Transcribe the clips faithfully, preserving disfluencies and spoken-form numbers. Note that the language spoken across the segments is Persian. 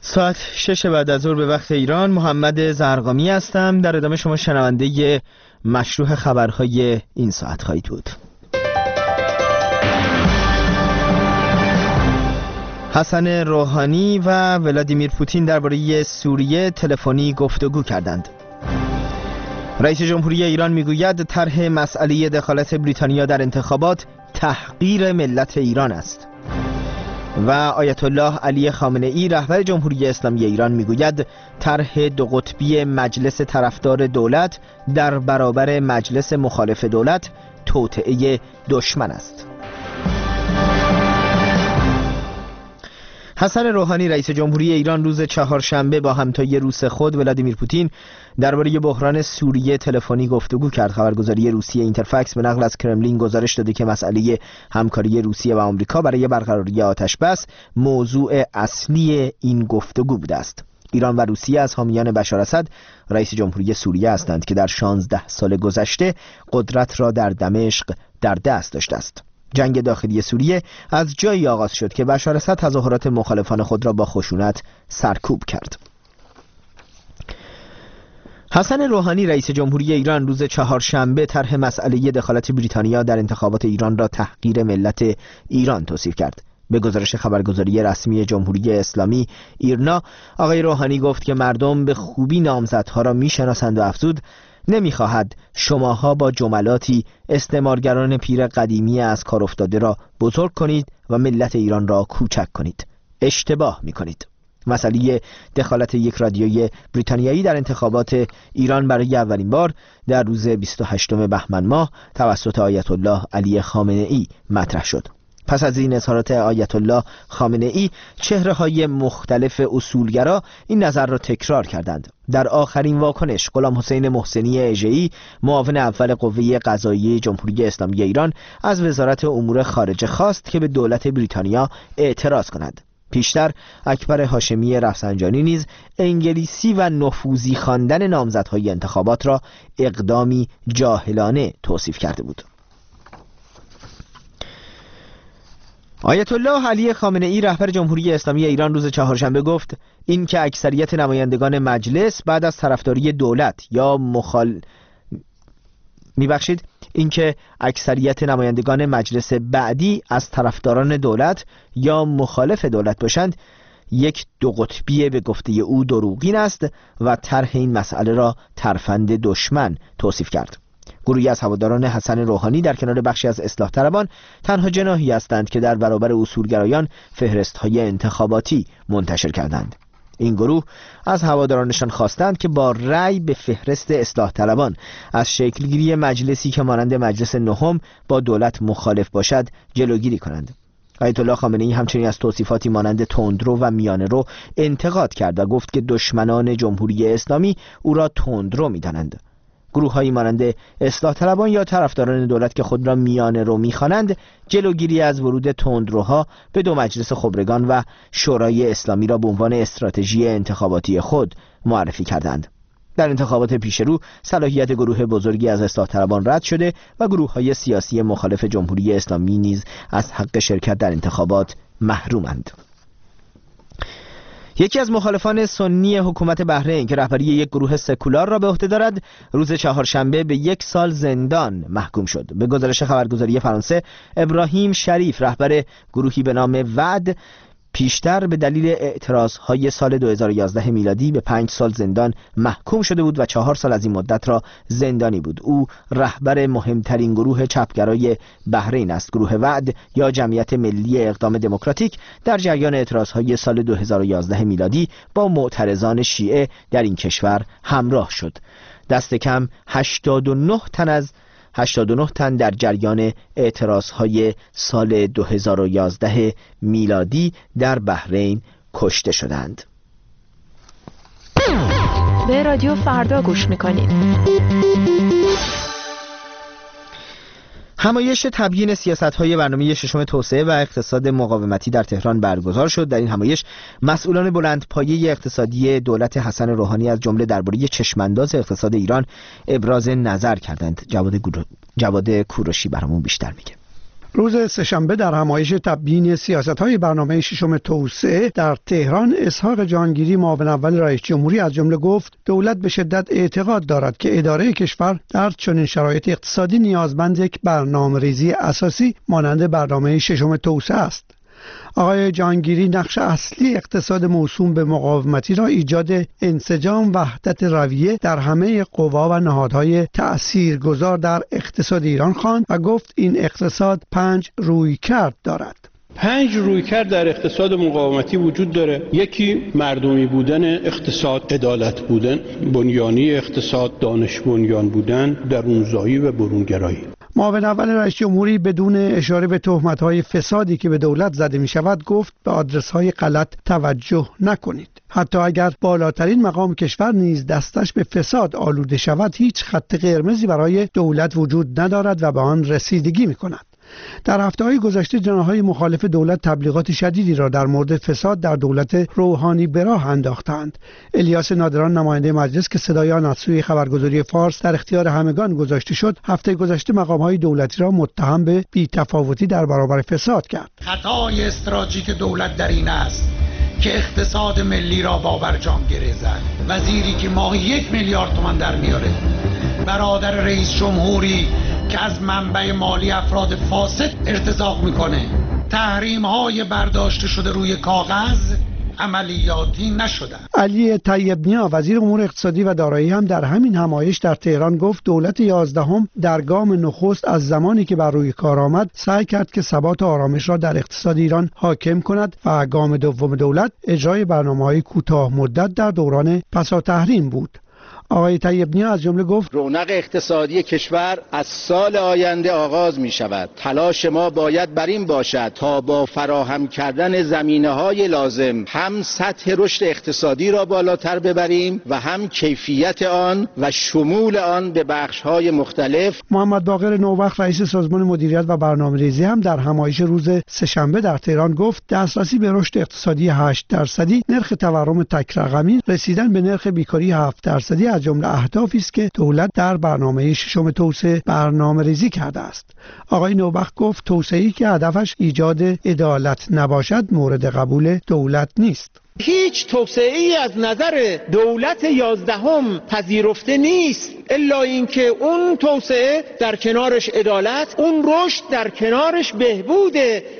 ساعت شش بعد از ظهر به وقت ایران. محمد زرقامی هستم. در ادامه شما شنونده مشروع خبرهای این ساعت خواهید بود. حسن روحانی و ولادیمیر پوتین درباره سوریه تلفنی گفتگو کردند. رئیس جمهوری ایران میگوید طرح مسئله دخالت بریتانیا در انتخابات تحقیر ملت ایران است. و آیت الله علی خامنه ای رهبر جمهوری اسلامی ایران میگوید طرح دو قطبی مجلس طرفدار دولت در برابر مجلس مخالف دولت توطئه دشمن است. حسن روحانی رئیس جمهوری ایران روز چهارشنبه با همتای روس خود ولادیمیر پوتین درباره بحران سوریه تلفنی گفتگو کرد. خبرگزاری روسیه اینترفکس به نقل از کرملین گزارش داده که مسئله همکاری روسیه و آمریکا برای برقراری آتش‌بس موضوع اصلی این گفتگو بوده است. ایران و روسیه از حامیان بشار اسد رئیس جمهوری سوریه هستند که در شانزده سال گذشته قدرت را در دمشق در دست داشته است. جنگ داخلی سوریه از جایی آغاز شد که بشار اسد تظاهرات مخالفان خود را با خشونت سرکوب کرد. حسن روحانی رئیس جمهوری ایران روز چهارشنبه طرح مسئله دخالت بریتانیا در انتخابات ایران را تحقیر ملت ایران توصیف کرد. به گزارش خبرگزاری رسمی جمهوری اسلامی ایرنا، آقای روحانی گفت که مردم به خوبی نامزدها را میشناسند و افزود نمیخواهد شماها با جملاتی استعمارگران پیر قدیمی از کار افتاده را بزرگ کنید و ملت ایران را کوچک کنید. اشتباه میکنید. مسئله دخالت یک رادیوی بریتانیایی در انتخابات ایران برای اولین بار در روز بیست و هشتم بهمن ماه توسط آیت الله علی خامنه ای مطرح شد. پس از این اظهارات آیت الله خامنه ای، چهره‌های مختلف اصولگرا این نظر را تکرار کردند. در آخرین واکنش، غلام حسین محسنی اژه‌ای، معاون اول قوه قضاییه جمهوری اسلامی ایران، از وزارت امور خارجه خواست که به دولت بریتانیا اعتراض کند. پیشتر اکبر هاشمی رفسنجانی نیز انگلیسی و نفوذی خواندن نامزدهای انتخابات را اقدامی جاهلانه توصیف کرده بود. آیت الله علی خامنه ای رهبر جمهوری اسلامی ایران روز چهارشنبه گفت این که اکثریت نمایندگان مجلس بعد از طرفداری دولت یا مخال میبخشید اینکه اکثریت نمایندگان مجلس بعدی از طرفداران دولت یا مخالف دولت باشند یک دو قطبی به گفته او دروغین است و طرح این مسئله را ترفند دشمن توصیف کرد. گروهی از هواداران حسن روحانی در کنار بخشی از اصلاح طلبان تنها جناحی هستند که در برابر اصولگرایان فهرست‌های انتخاباتی منتشر کردند. این گروه از هوادارانشان خواستند که با رأی به فهرست اصلاح طلبان از شکلگیری مجلسی که مانند مجلس نهم با دولت مخالف باشد جلوگیری کنند. آیت الله خامنه ای همچنین از توصیفاتی مانند تندرو و میانه‌رو انتقاد کرد و گفت که دشمنان جمهوری اسلامی او را تندرو می‌دانند. گروه‌هایی مانند اصلاح طلبان یا طرفداران دولت که خود را میانه رو می‌خوانند جلوگیری از ورود تندروها به دو مجلس خبرگان و شورای اسلامی را به عنوان استراتژی انتخاباتی خود معرفی کردند. در انتخابات پیشرو صلاحیت گروه بزرگی از اصلاح طلبان رد شده و گروه‌های سیاسی مخالف جمهوری اسلامی نیز از حق شرکت در انتخابات محرومند. یکی از مخالفان سنی حکومت بحرین که رهبری یک گروه سکولار را به عهده دارد روز چهارشنبه به یک سال زندان محکوم شد. به گزارش خبرگزاری فرانسه، ابراهیم شریف رهبر گروهی به نام وعد پیشتر به دلیل اعتراضهای سال دو هزار و یازده میلادی به پنج سال زندان محکوم شده بود و چهار سال از این مدت را زندانی بود. او رهبر مهمترین گروه چپگرای بحرین است. گروه وعد یا جمعیت ملی اقدام دموکراتیک در جریان اعتراضهای سال دو هزار و یازده میلادی با معترضان شیعه در این کشور همراه شد. دست کم هشتاد و نه تن از هشتاد و نه تن در جریان اعتراضهای سال دو هزار و یازده میلادی در بحرین کشته شدند. به رادیو فردا گوش میکنید. همایش تبیین سیاست‌های برنامه ششم توسعه و اقتصاد مقاومتی در تهران برگزار شد. در این همایش مسئولان بلندپایه اقتصادی دولت حسن روحانی از جمله درباره چشمانداز اقتصاد ایران ابراز نظر کردند. جواد گرو... جواد کوروشی برامون بیشتر میگه. روز سه‌شنبه در همایش تبیین سیاست‌های برنامه ششم توسعه در تهران، اسحاق جهانگیری معاون اول رئیس جمهوری از جمله گفت دولت به شدت اعتقاد دارد که اداره کشور در چنین شرایط اقتصادی نیازمند یک برنامه‌ریزی اساسی مانند برنامه ششم توسعه است. آقای جهانگیری نقش اصلی اقتصاد موسوم به مقاومتی را ایجاد انسجام و وحدت رویه در همه قوا و نهادهای تأثیرگذار در اقتصاد ایران خواند و گفت این اقتصاد پنج رویکرد دارد. پنج رویکرد در اقتصاد مقاومتی وجود داره. یکی مردمی بودن اقتصاد، عدالت بودن، بنیانی اقتصاد، دانش بنیان بودن، درونزایی و برونگرایی. معاون اول رئیس جمهوری بدون اشاره به تهمت‌های فسادی که به دولت زده می‌شود گفت به آدرس‌های غلط توجه نکنید. حتی اگر بالاترین مقام کشور نیز دستش به فساد آلوده شود هیچ خط قرمزی برای دولت وجود ندارد و به آن رسیدگی می‌کند. در هفته‌های گذشته جناح‌های مخالف دولت تبلیغات شدیدی را در مورد فساد در دولت روحانی به راه انداختند. الیاس نادران نماینده مجلس که صدای آن از سوی خبرگزاری فارس در اختیار همگان گذاشته شد، هفته گذشته مقام‌های دولتی را متهم به بی‌تفاوتی در برابر فساد کرد. خطای استراتژیک دولت در این است که اقتصاد ملی را با برجام گره زد. وزیری که ماهی یک میلیارد تومان در میاره، برادر رئیس جمهوری که از منبع مالی افراد فاسد ارتزاق میکنه، تحریم های برداشته شده روی کاغذ عملیاتی نشده. علی طیب نیا وزیر امور اقتصادی و دارایی هم در همین همایش در تهران گفت دولت یازدهم در گام نخست از زمانی که بر روی کار آمد سعی کرد که ثبات و آرامش را در اقتصاد ایران حاکم کند و گام دوم دولت اجرای برنامه‌های کوتاه مدت در دوران پسا تحریم بود. آقای طیب نیا از جمله گفت رونق اقتصادی کشور از سال آینده آغاز می شود. تلاش ما باید بر این باشد تا با فراهم کردن زمینه‌های لازم هم سطح رشد اقتصادی را بالاتر ببریم و هم کیفیت آن و شمول آن به بخش‌های مختلف. محمد باقر نوبخت رئیس سازمان مدیریت و برنامه‌ریزی هم در همایش روز سه‌شنبه در تهران گفت دسترسی به رشد اقتصادی هشت درصدی، نرخ تورم تک رقمی، رسیدن به نرخ بیکاری هفت درصدی از جمله اهدافی است که دولت در برنامه ششم توسعه برنامه‌ریزی کرده است. آقای نوبخت گفت توسعه‌ای که هدفش ایجاد عدالت نباشد مورد قبول دولت نیست. هیچ توسعه‌ای از نظر دولت یازدهم پذیرفته نیست الا اینکه اون توسعه در کنارش عدالت، اون رشد در کنارش بهبود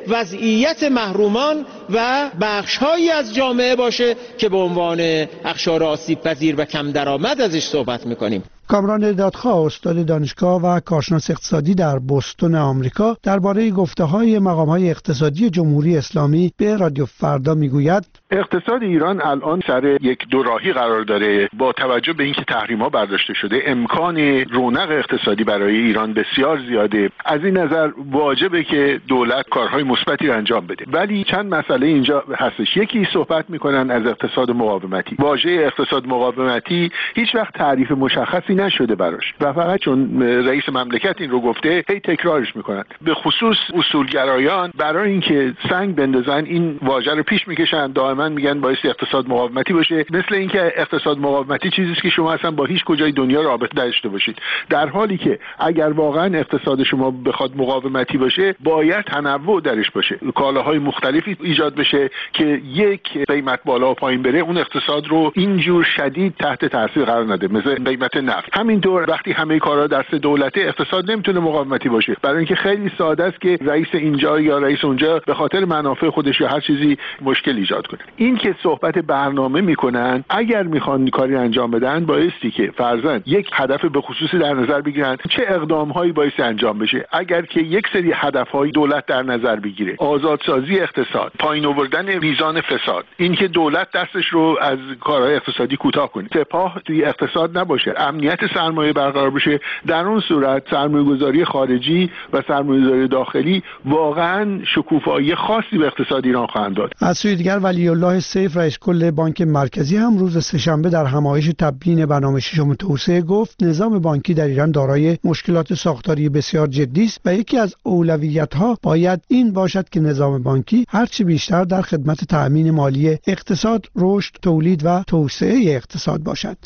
وضعیت محرومان و بخش‌هایی از جامعه باشه که به عنوان اقشار آسیب پذیر و کم درآمد ازش صحبت می‌کنیم. کامران دادخواه استاد دانشگاه و کارشناس اقتصادی در بوستون آمریکا درباره گفته‌های مقام‌های اقتصادی جمهوری اسلامی به رادیو فردا میگوید اقتصاد ایران الان سر یک دوراهی قرار داره. با توجه به اینکه تحریم‌ها برداشته شده امکان رونق اقتصادی برای ایران بسیار زیاده. از این نظر واجبه که دولت کارهای مثبتی انجام بده. ولی چند مسئله اینجا هستش. یکی صحبت میکنن از اقتصاد مقاومتی. واژه اقتصاد مقاومتی هیچ وقت تعریف مشخصی نشده براش و فقط چون رئیس مملکت این رو گفته هی تکرارش میکنن. به خصوص اصولگرایان برای اینکه سنگ بندازن این واژه رو پیش میکشن، دائما میگن باعث اقتصاد مقاومتی باشه، مثل اینکه اقتصاد مقاومتی چیزی است که شما اصلا با هیچ کجای دنیا رابطه داشته باشید، در حالی که اگر واقعا اقتصاد شما بخواد مقاومتی باشه باید تنوع درش باشه، کالاهای مختلفی ایجاد بشه که یک قیمت بالا و پایین بره اون اقتصاد رو اینجور شدید تحت تاثیر قرار نده، مثل قیمت نفت. همینطور وقتی همه کارا دست دولته اقتصاد نمیتونه مقاومتی باشه، برای اینکه خیلی ساده است که رئیس اینجا یا رئیس اونجا به خاطر منافع خودش یا هر چیزی مشکل ایجاد کنه. این که صحبت برنامه میکنن، اگر میخوان کاری انجام بدن بایستی که فرضاً یک هدف به خصوصی در نظر بگیرن، چه اقدامهایی بایستی انجام بشه. اگر که یک سری هدفهای دولت در نظر بگیره، آزادسازی اقتصاد، پایین آوردن میزان فساد، این که دولت دستش رو از کارهای اقتصادی کوتاه کنه، سپاه توی اقتصاد نباشه، امنیت سرمایه برقرار بشه، در اون صورت سرمایه‌گذاری خارجی و سرمایه‌گذاری داخلی واقعاً شکوفایی خاصی به اقتصاد ایران خواهند داد. از سوی دیگر ولی الله سیف رئیس کل بانک مرکزی هم روز سه‌شنبه در همایش تبیین برنامه ششم توسعه گفت نظام بانکی در ایران دارای مشکلات ساختاری بسیار جدی است و یکی از اولویت‌ها باید این باشد که نظام بانکی هرچه بیشتر در خدمت تأمین مالی اقتصاد، رشد، تولید و توسعه اقتصاد باشد.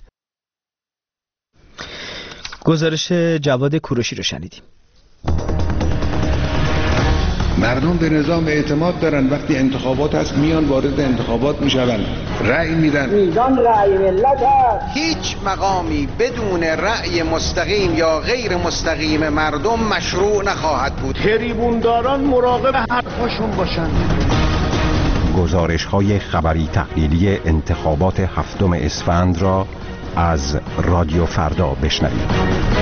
گزارش جواد کوروشی رو شنیدیم. مردم به نظام اعتماد دارن، وقتی انتخابات هست میان وارد انتخابات میشون، رأی میدن. میدان رأی ملت هست. هیچ مقامی بدون رأی مستقیم یا غیر مستقیم مردم مشروع نخواهد بود. تریبونداران مراقب حرفاشون باشن. گزارش‌های خبری تحلیلی انتخابات هفتم اسفند را از رادیو فردا بشنوید.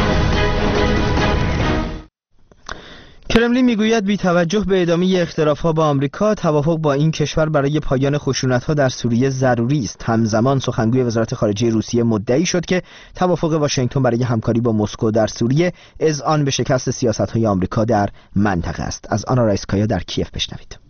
کرملین میگوید بی توجه به ادامه اختلاف‌ها با آمریکا، توافق با این کشور برای پایان خشونت‌ها در سوریه ضروری است. همزمان سخنگوی وزارت خارجه روسیه مدعی شد که توافق واشنگتن برای همکاری با مسکو در سوریه اذعان به شکست سیاست‌های آمریکا در منطقه است. از آنا رایسکایا در کیف بشنوید.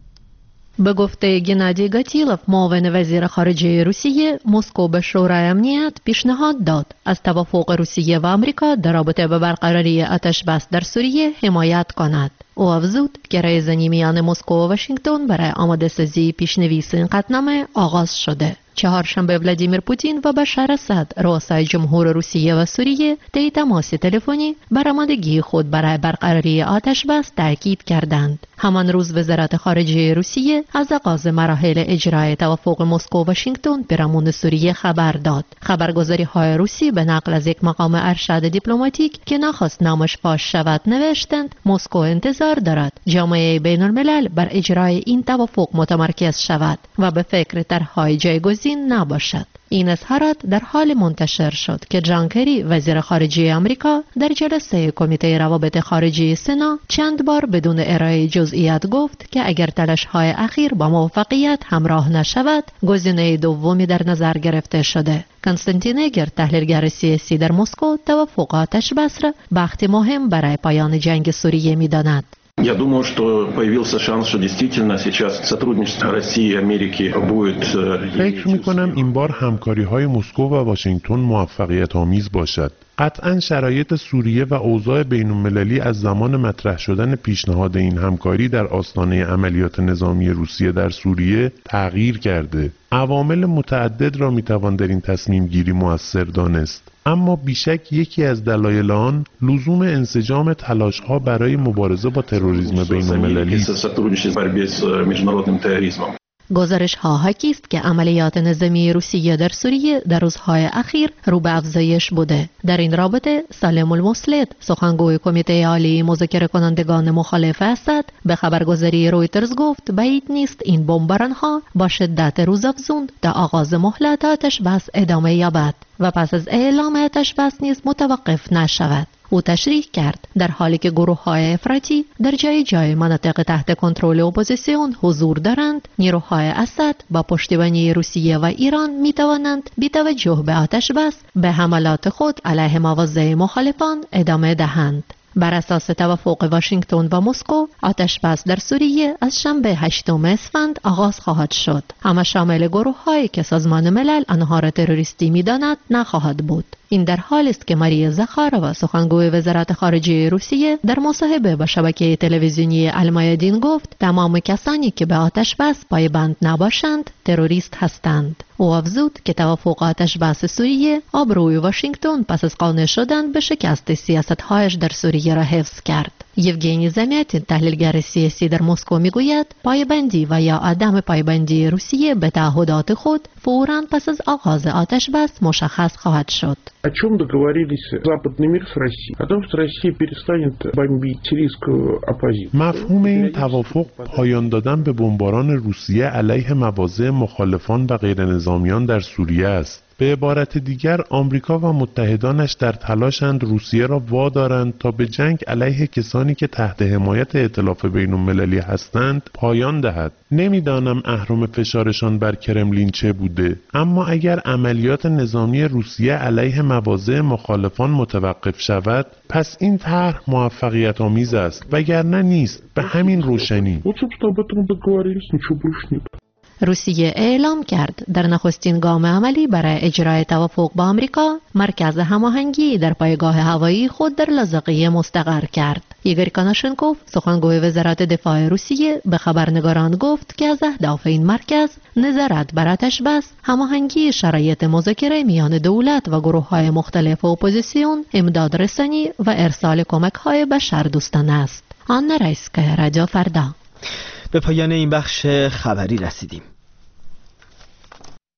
به گفته گنادی گاتیلوف، معاون وزیر خارجه روسیه، مسکو به شورای امنیت پیشنهاد داد از توافق روسیه و آمریکا در رابطه با برقراری آتش بس در سوریه حمایت کند. او افزود که رایزنی میان مسکو و واشنگتن برای آماده سازی پیشنویس این قطعنامه آغاز شده. چهارشنبه ولادیمیر پوتین و بشار اسد، رؤسای جمهور روسیه و سوریه، طی تماس تلفنی بر آمادگی خود برای برقراری آتش بس تاکید کردند. همان روز وزارت خارجه روسیه از آغاز مراحل اجرای توافق مسکو و واشنگتن پیرامون سوریه خبر داد. خبرگزاری های روسی به نقل از یک مقام ارشد دیپلماتیک که نخواست نامش فاش شود نوشتند مسکو انتظار دارد جامعه بین الملل بر اجرای این توافق متمرکز شود و به فکر طرح‌های جایگزین نباشد. این اظهارات در حال منتشر شد که جان کری، وزیر خارجه آمریکا، در جلسه کمیته روابط خارجی سنا چند بار بدون ارائه جزئیات گفت که اگر تلاش‌های اخیر با موفقیت همراه نشود، گزینه دومی در نظر گرفته شده. کنستانتین اگر، تحلیلگر سیاسی در مسکو، توافق آتش بس را بخت مهم برای پایان جنگ سوریه می‌داند. Я думаю, что появился шанс, что действительно сейчас сотрудничество России и Америки будет. فکر می‌کنم این بار همکاری‌های مسکو و واشنگتن موفقیت آمیز باشد. قطعاً شرایط سوریه و اوضاع بین‌المللی از زمان مطرح شدن پیشنهاد این همکاری در آستانه عملیات نظامی روسیه در سوریه تغییر کرده. عوامل متعدد را می‌توان در این تصمیم گیری مؤثر دانست. اما بیشک یکی از دلایل آن لزوم انسجام تلاش‌ها برای مبارزه با تروریسم بین‌المللی است. گزارش ها حاکی است که عملیات نظامی روسیه در سوریه در روزهای اخیر رو به افزایش بوده. در این رابطه سالم المسلط، سخنگوی کمیته عالی مذاکره کنندگان مخالف اسد، به خبرگزاری رویترز گفت بعید نیست این بمباران ها با شدت روزافزون تا آغاز مهلت آتش بس ادامه یابد و پس از اعلام آتش بس نیز متوقف نشود. او تشریح کرد در حالی که گروه‌های افراطی در جای جای مناطق تحت کنترل اپوزیسیون حضور دارند، نیروهای اسد با پشتیبانی روسیه و ایران می توانند بی توجه به آتش بس به حملات خود علیه مواضع مخالفان ادامه دهند. بر اساس توافق واشنگتن و مسکو، آتش بس در سوریه از شنبه هشتم اسفند آغاز خواهد شد، اما شامل گروه‌هایی که سازمان ملل آنها را تروریستی می‌داند نخواهد بود. این در حالی است که ماریا زخارova، سخنگوی وزارت خارجه روسیه، در مصاحبه با شبکه تلویزیونی المایادین گفت تمام کسانی که به آتش بس پایبند نباشند تروریست هستند. او افزود که توافق آتش بس سوریه آبروی واشنگتن پس از قانع شدن به شکست سیاست‌هایش در سوریه را حفظ کرد. یوگنی زمیاتین، تحلیلگر سیاسی در مسکو، میگوید پایبندی و یا عدم پایبندی روسیه به تعهدات خود فوراً پس از آغاز آتش بس مشخص خواهد شد. О чем договорились западный мир с Россией? О том, что Россия перестанет бомбить сирийскую оппозицию. مفهوم این توافق پایان دادن به بمباران روسیه علیه مواضع مخالفان و غیر نظامیان در سوریه است. به عبارت دیگر آمریکا و متحدانش در تلاشند روسیه را وادارند تا به جنگ علیه کسانی که تحت حمایت ائتلاف بین‌المللی هستند پایان دهد. نمیدانم اهرم فشارشان بر کرملین چه بوده، اما اگر عملیات نظامی روسیه علیه مواضع مخالفان متوقف شود، پس این طرح موفقیت آمیز است، وگرنه نیست. به همین روشنی. روسیه اعلام کرد در نخستین گام عملی برای اجرای توافق با آمریکا، مرکز هماهنگی در پایگاه هوایی خود در لاذقیه مستقر کرد. ایگور کاناشنکوف، سخنگوی وزارت دفاع روسیه، به خبرنگاران گفت که از اهداف این مرکز نظارت بر آتش بس، هماهنگی شرایط مذاکره میان دولت و گروه‌های مختلف اپوزیسیون، امداد رسانی و ارسال کمک‌های بشردوستانه است. آنا رایسکایا، رادیو فردا. به پایان این بخش خبری رسیدیم.